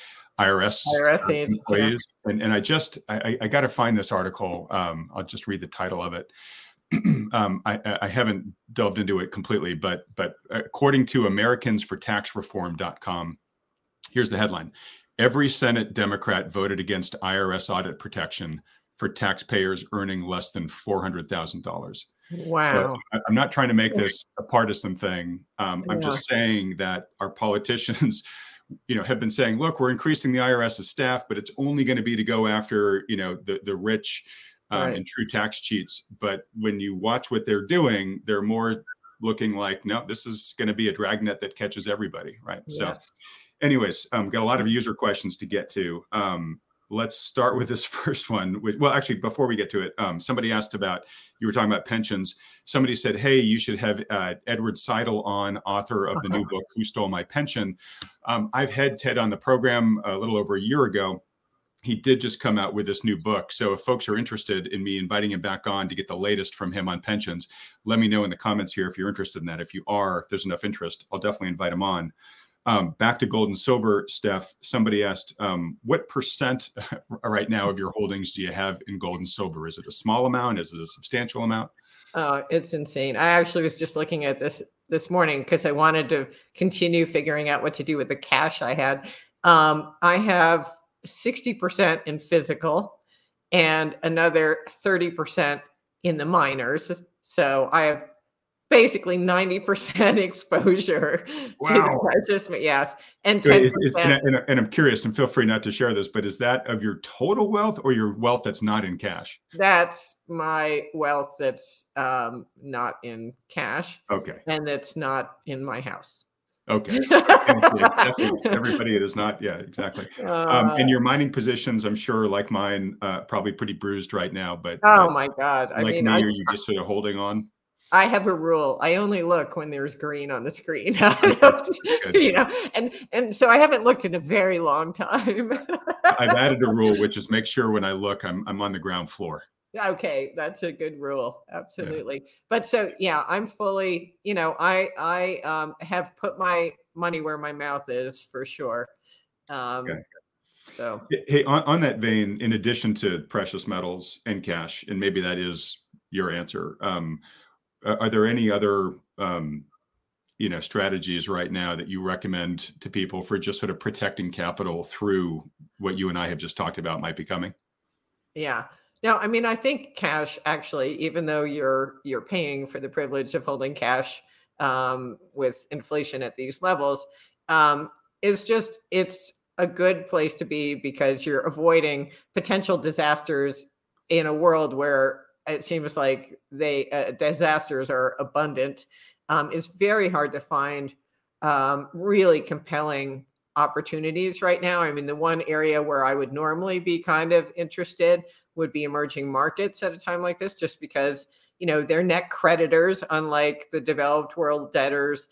IRS employees. Yeah. And I got to find this article. I'll just read the title of it. I haven't delved into it completely, but according to AmericansForTaxReform.com, here's the headline. Every Senate Democrat voted against IRS audit protection for taxpayers earning less than $400,000. Wow. So I'm not trying to make this a partisan thing. I'm just saying that our politicians, have been saying, look, we're increasing the IRS's staff, but it's only going to be to go after, the rich and true tax cheats. But when you watch what they're doing, they're more looking like, no, this is going to be a dragnet that catches everybody. Right. Yeah. So anyways, got a lot of user questions to get to. Let's start with this first one. Well, actually, before we get to it, somebody asked about, you were talking about pensions. Somebody said, hey, you should have Edward Seidel on, author of the new book, Who Stole My Pension? I've had Ted on the program a little over a year ago. He did just come out with this new book. So if folks are interested in me inviting him back on to get the latest from him on pensions, let me know in the comments here if you're interested in that. If you are, if there's enough interest, I'll definitely invite him on. Back to gold and silver, Steph, somebody asked, what percent right now of your holdings do you have in gold and silver? Is it a small amount? Is it a substantial amount? Oh, it's insane. I actually was just looking at this morning because I wanted to continue figuring out what to do with the cash I had. I have 60% in physical and another 30% in the miners. So I have basically 90% exposure to the precious, yes, and 10%. And I'm curious, and feel free not to share this, but is that of your total wealth or your wealth that's not in cash? That's my wealth that's not in cash. Okay. And that's not in my house. Okay. It's definitely everybody. It is not. Yeah, exactly. And your mining positions, I'm sure, like mine, probably pretty bruised right now. But Oh my God. I like mean, me, are you just sort of holding on? I have a rule. I only look when there's green on the screen. Okay, good. And so I haven't looked in a very long time. I've added a rule, which is make sure when I look, I'm on the ground floor. Okay, that's a good rule. Yeah. Absolutely. But so yeah, I'm fully, I have put my money where my mouth is for sure. Okay. So Hey, on that vein, in addition to precious metals and cash, and maybe that is your answer, are there any other strategies right now that you recommend to people for just sort of protecting capital through what you and I have just talked about might be coming? yeah. Now, I mean, I think cash actually, even though you're paying for the privilege of holding cash with inflation at these levels, is just it's a good place to be because you're avoiding potential disasters in a world where it seems like disasters are abundant. It's very hard to find really compelling opportunities right now. I mean, the one area where I would normally be kind of interested would be emerging markets at a time like this, just because, they're net creditors, unlike the developed world debtors,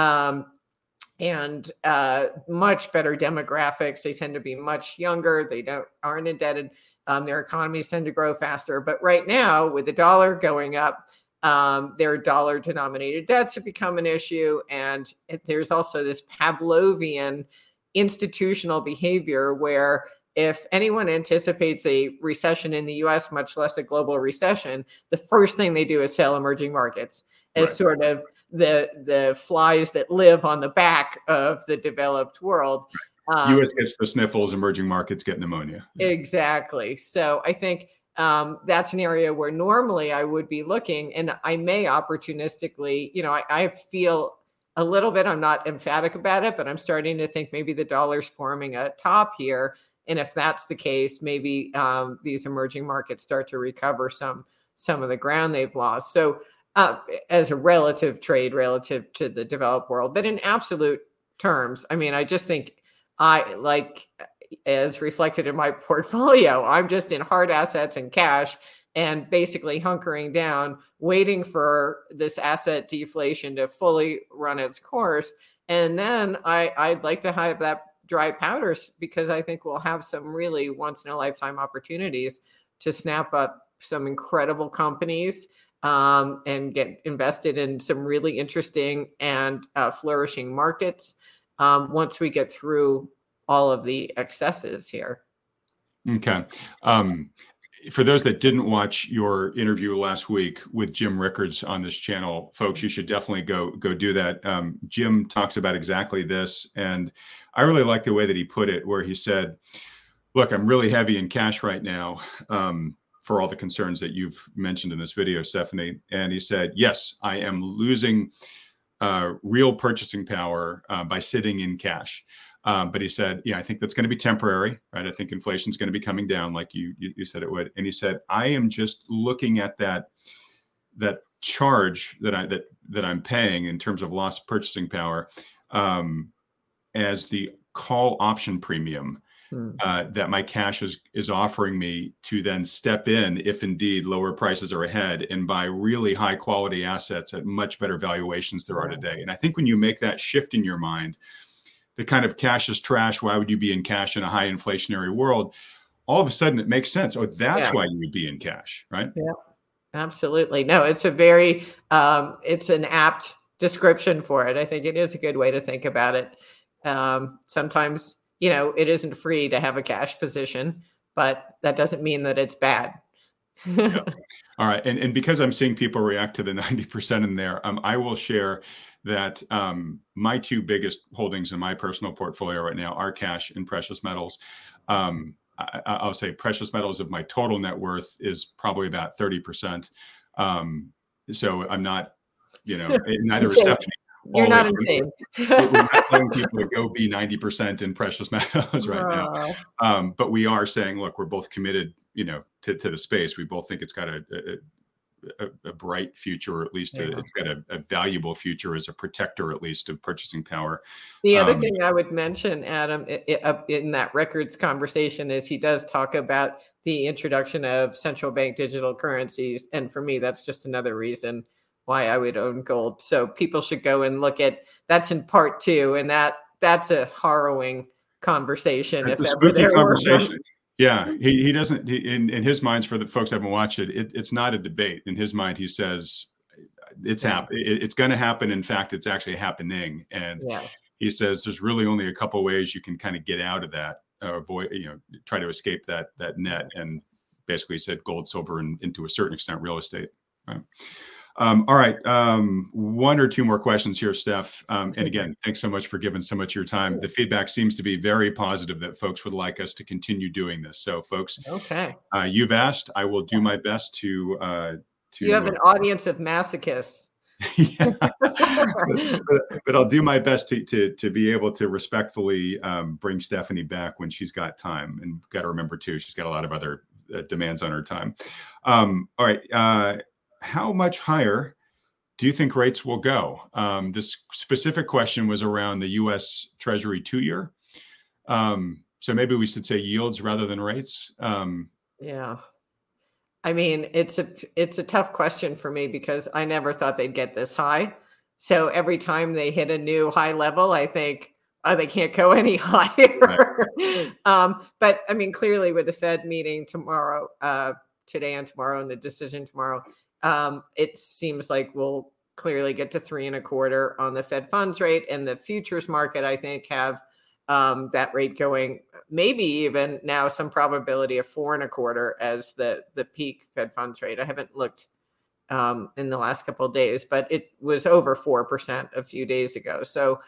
and much better demographics. They tend to be much younger. They aren't indebted. Their economies tend to grow faster. But right now, with the dollar going up, their dollar denominated debts have become an issue. And there's also this Pavlovian institutional behavior where if anyone anticipates a recession in the US, much less a global recession, the first thing they do is sell emerging markets as sort of the flies that live on the back of the developed world. US gets the sniffles, emerging markets get pneumonia. Exactly. So I think that's an area where normally I would be looking, and I may opportunistically, I feel a little bit, I'm not emphatic about it, but I'm starting to think maybe the dollar's forming a top here. And if that's the case, maybe these emerging markets start to recover some of the ground they've lost. So as a relative trade relative to the developed world, but in absolute terms, I mean, I just think as reflected in my portfolio, I'm just in hard assets and cash and basically hunkering down, waiting for this asset deflation to fully run its course. And then I'd like to have that dry powders because I think we'll have some really once in a lifetime opportunities to snap up some incredible companies and get invested in some really interesting and flourishing markets once we get through all of the excesses here. Okay. For those that didn't watch your interview last week with Jim Rickards on this channel, folks, you should definitely go do that. Jim talks about exactly this. And I really like the way that he put it, where he said, look, I'm really heavy in cash right now for all the concerns that you've mentioned in this video, Stephanie. And he said, yes, I am losing real purchasing power by sitting in cash. But he said, I think that's going to be temporary, right? I think inflation is going to be coming down like you said it would. And he said, I am just looking at that charge that I'm paying in terms of lost purchasing power as the call option premium that my cash is offering me to then step in if indeed lower prices are ahead and buy really high quality assets at much better valuations there are today. And I think when you make that shift in your mind, the kind of cash is trash, why would you be in cash in a high inflationary world? All of a sudden it makes sense. Oh, that's why you would be in cash, right? Yeah, absolutely. No, it's a very, it's an apt description for it. I think it is a good way to think about it. Sometimes, it isn't free to have a cash position, but that doesn't mean that it's bad. Yeah. All right. And because I'm seeing people react to the 90% in there, I will share that my two biggest holdings in my personal portfolio right now are cash and precious metals. I'll say precious metals of my total net worth is probably about 30%. So I'm not, neither is Stephanie. You're not insane. We're not telling people to go be 90% in precious metals right now. But we are saying, look, we're both committed, to the space. We both think it's got a a bright future, or at least it's got a valuable future as a protector, at least, of purchasing power. The other thing I would mention, Adam, in that records conversation is he does talk about the introduction of central bank digital currencies. And for me, that's just another reason why I would own gold. So people should go and look at that's in part 2. And that's a harrowing conversation. It's a spooky conversation. Yeah, he doesn't. In his minds, for the folks who haven't watched it, it's not a debate. In his mind, he says it's it's going to happen. In fact, it's actually happening. And he says there's really only a couple ways you can kind of get out of that, avoid, try to escape that net. And basically said gold, silver, and to a certain extent, real estate. Right. All right. 1 or 2 more questions here, Steph. And again, thanks so much for giving so much of your time. The feedback seems to be very positive that folks would like us to continue doing this. So folks, you've asked, I will do my best to you have an audience of masochists. Yeah. but I'll do my best to be able to respectfully bring Stephanie back when she's got time, and got to remember too, she's got a lot of other demands on her time. All right. How much higher do you think rates will go? This specific question was around the U.S. Treasury 2-year. So maybe we should say yields rather than rates. Yeah. I mean, it's a tough question for me because I never thought they'd get this high. So every time they hit a new high level, I think, they can't go any higher. Right. But I mean, clearly with the Fed meeting tomorrow, today and tomorrow, and the decision tomorrow, it seems like we'll clearly get to 3.25 on the Fed funds rate, and the futures market, I think, have that rate going, maybe even now some probability of 4.25 as the peak Fed funds rate. I haven't looked in the last couple of days, but it was over 4% a few days ago. So,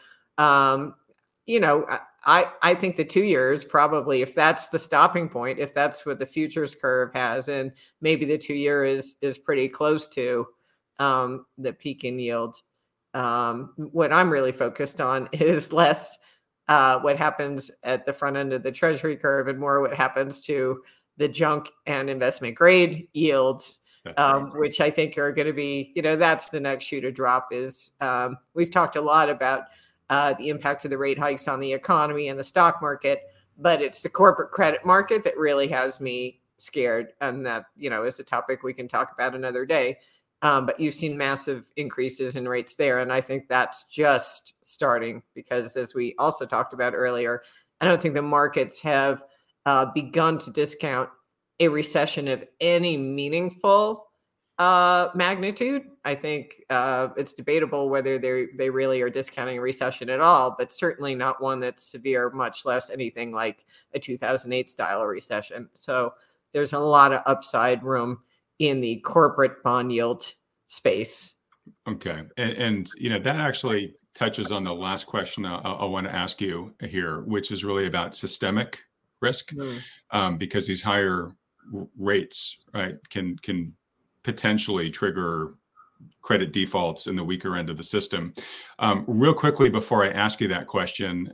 I think the 2 years probably, if that's the stopping point, if that's what the futures curve has, and maybe the 2 year is pretty close to the peak in yield. What I'm really focused on is less what happens at the front end of the Treasury curve and more what happens to the junk and investment grade yields, which I think are going to be, that's the next shoe to drop. Is we've talked a lot about the impact of the rate hikes on the economy and the stock market, but it's the corporate credit market that really has me scared. And that, is a topic we can talk about another day. But you've seen massive increases in rates there. And I think that's just starting because, as we also talked about earlier, I don't think the markets have begun to discount a recession of any meaningful magnitude. I think it's debatable whether they really are discounting a recession at all, but certainly not one that's severe, much less anything like a 2008 style recession. So there's a lot of upside room in the corporate bond yield space. Okay. And that actually touches on the last question I want to ask you here, which is really about systemic risk, because these higher rates, right, can potentially trigger credit defaults in the weaker end of the system. Real quickly, before I ask you that question,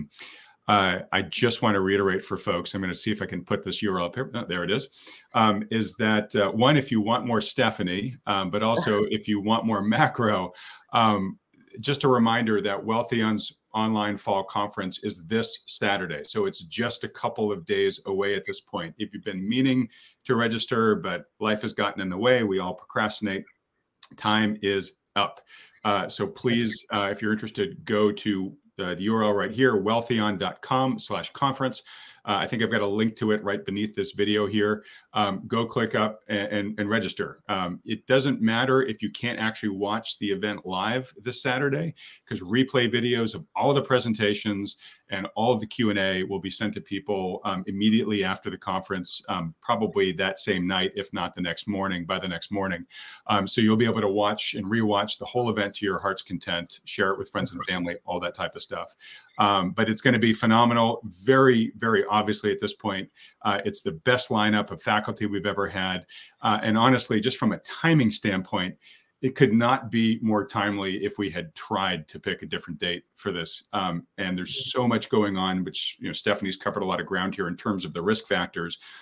I just want to reiterate for folks, I'm going to see if I can put this URL up here. No, there it is. Is that one, if you want more Stephanie, but also if you want more macro, just a reminder that Wealthion's online fall conference is this Saturday. So it's just a couple of days away at this point. If you've been meaning to register, but life has gotten in the way, we all procrastinate, time is up. So please, if you're interested, go to the URL right here, wealthion.com/conference. I think I've got a link to it right beneath this video here. Go click up and register. It doesn't matter if you can't actually watch the event live this Saturday, because replay videos of all the presentations and all of the Q&A will be sent to people immediately after the conference, probably that same night, if not the next morning, by the next morning. So you'll be able to watch and rewatch the whole event to your heart's content, share it with friends and family, all that type of stuff. But it's going to be phenomenal. Very, very obviously at this point, it's the best lineup of faculty we've ever had. And honestly, just from a timing standpoint, it could not be more timely if we had tried to pick a different date for this. And there's so much going on, which, Stephanie's covered a lot of ground here in terms of the risk factors.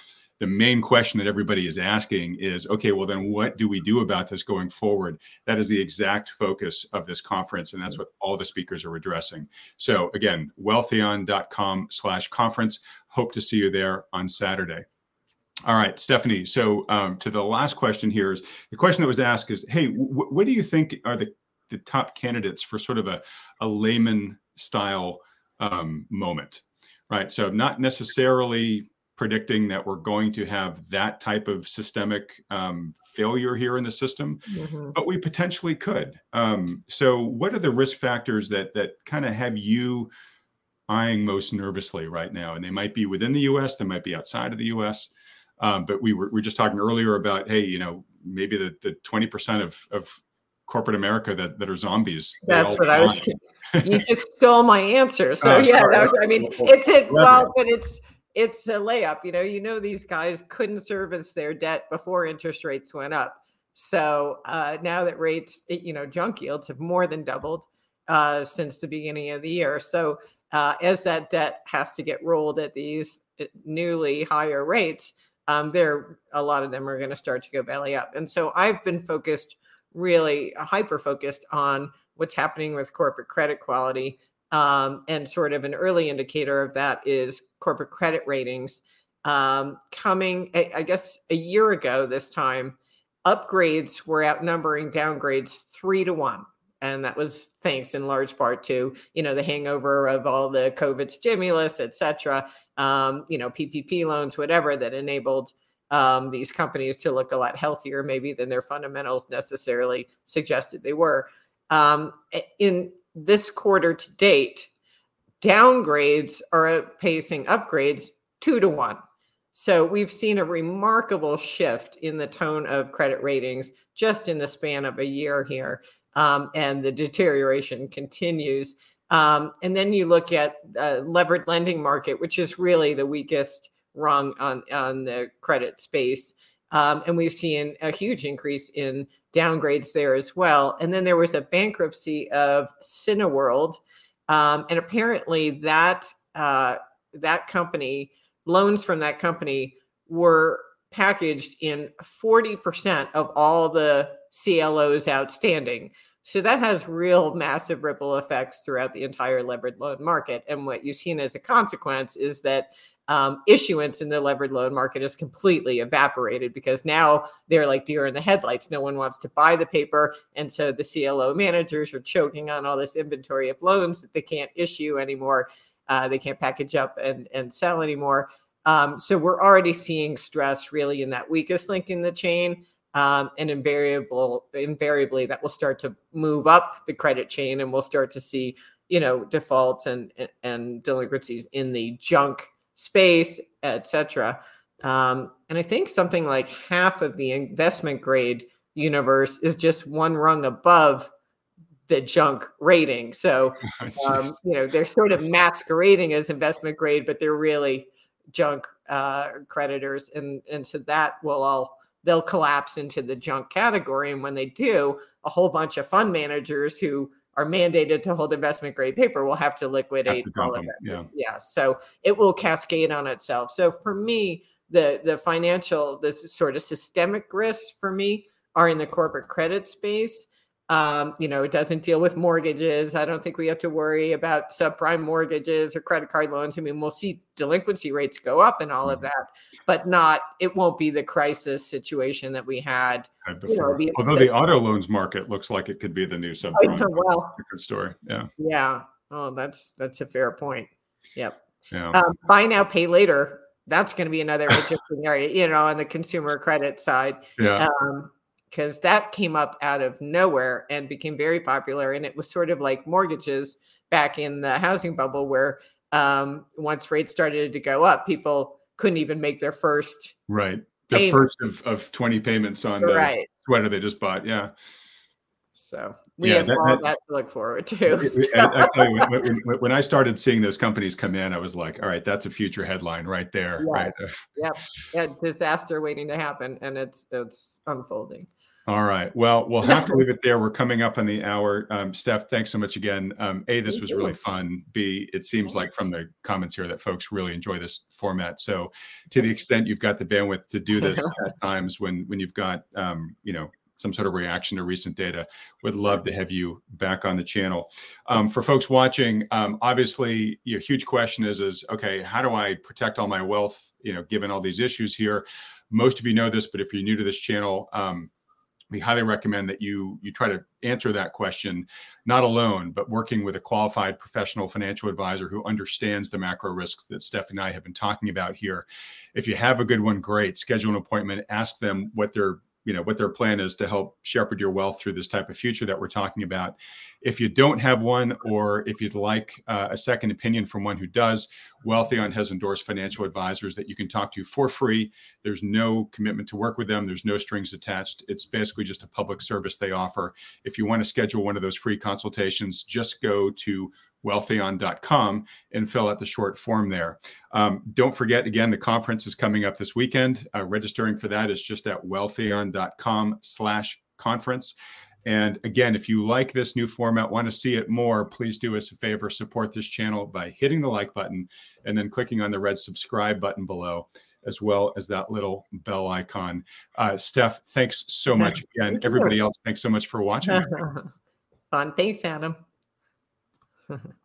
the main question that everybody is asking is, okay, well then what do we do about this going forward? That is the exact focus of this conference, and that's what all the speakers are addressing. So again, wealthion.com/conference. Hope to see you there on Saturday. All right, Stephanie. So to the last question here is, the question that was asked is, hey, what do you think are the top candidates for sort of a layman style moment, right? So not necessarily predicting that we're going to have that type of systemic failure here in the system, but we potentially could. So what are the risk factors that kind of have you eyeing most nervously right now? And they might be within the US, they might be outside of the US. But we were just talking earlier about, hey, you know, maybe the 20% of corporate America that are zombies. That's what I was. You just stole my answer. So yeah, I mean, it's a layup. You know, these guys couldn't service their debt before interest rates went up. So now that rates, junk yields have more than doubled since the beginning of the year. So as that debt has to get rolled at these newly higher rates, a lot of them are going to start to go belly up. And so I've been really hyper focused on what's happening with corporate credit quality. And sort of an early indicator of that is corporate credit ratings. Coming, I guess, a year ago this time, upgrades were outnumbering downgrades 3-1. And that was thanks in large part to, the hangover of all the COVID stimulus, et cetera, PPP loans, whatever, that enabled these companies to look a lot healthier maybe than their fundamentals necessarily suggested they were. In this quarter to date, downgrades are outpacing upgrades 2-1. So we've seen a remarkable shift in the tone of credit ratings just in the span of a year here. And the deterioration continues. And then you look at the levered lending market, which is really the weakest rung on the credit space. And we've seen a huge increase in downgrades there as well. And then there was a bankruptcy of Cineworld. And apparently that company, loans from that company were packaged in 40% of all the CLOs outstanding. So that has real massive ripple effects throughout the entire levered loan market. And what you've seen as a consequence is that issuance in the levered loan market is completely evaporated because now they're like deer in the headlights. No one wants to buy the paper. And so the CLO managers are choking on all this inventory of loans that they can't issue anymore. They can't package up and sell anymore. So we're already seeing stress really in that weakest link in the chain. And invariably that will start to move up the credit chain, and we'll start to see, defaults and delinquencies in the junk space, et cetera. And I think something like half of the investment grade universe is just one rung above the junk rating. So, they're sort of masquerading as investment grade, but they're really junk creditors. And so that they'll collapse into the junk category. And when they do, a whole bunch of fund managers who are mandated to hold investment grade paper will have to liquidate all of it. Yeah. So it will cascade on itself. So for me, this sort of systemic risks for me are in the corporate credit space. It doesn't deal with mortgages. I don't think we have to worry about subprime mortgages or credit card loans. I mean, we'll see delinquency rates go up and all of that, but it won't be the crisis situation that we had before. Although the auto loans market looks like it could be the new subprime. Different story. Yeah. Yeah. Oh, that's a fair point. Yep. Yeah. Buy now, pay later. That's going to be another interesting area, on the consumer credit side. Yeah. Because that came up out of nowhere and became very popular. And it was sort of like mortgages back in the housing bubble where once rates started to go up, people couldn't even make their first the first of 20 payments on the sweater they just bought. Yeah. So we have all that to look forward to. I tell you, when I started seeing those companies come in, I was like, all right, that's a future headline right there. Yes. Right. Yep. Yeah, disaster waiting to happen. And it's unfolding. All right. Well, we'll have to leave it there. We're coming up on the hour. Steph, thanks so much again. A, this was really fun. B, it seems like from the comments here that folks really enjoy this format. So to the extent you've got the bandwidth to do this at times when you've got, some sort of reaction to recent data, would love to have you back on the channel. For folks watching, obviously, your huge question is, okay, how do I protect all my wealth, given all these issues here? Most of you know this, but if you're new to this channel, we highly recommend that you try to answer that question, not alone, but working with a qualified professional financial advisor who understands the macro risks that Steph and I have been talking about here. If you have a good one, great. Schedule an appointment, ask them what their plan is to help shepherd your wealth through this type of future that we're talking about. If you don't have one, or if you'd like a second opinion from one who does, Wealthion has endorsed financial advisors that you can talk to for free. There's no commitment to work with them. There's no strings attached. It's basically just a public service they offer. If you want to schedule one of those free consultations, just go to wealthion.com and fill out the short form there. Don't forget, again, the conference is coming up this weekend. Registering for that is just at wealthion.com/conference. And again, if you like this new format, want to see it more, please do us a favor, support this channel by hitting the like button and then clicking on the red subscribe button below, as well as that little bell icon. Steph, thanks so much again. Everybody else, thanks so much for watching. Fun. Thanks, Adam.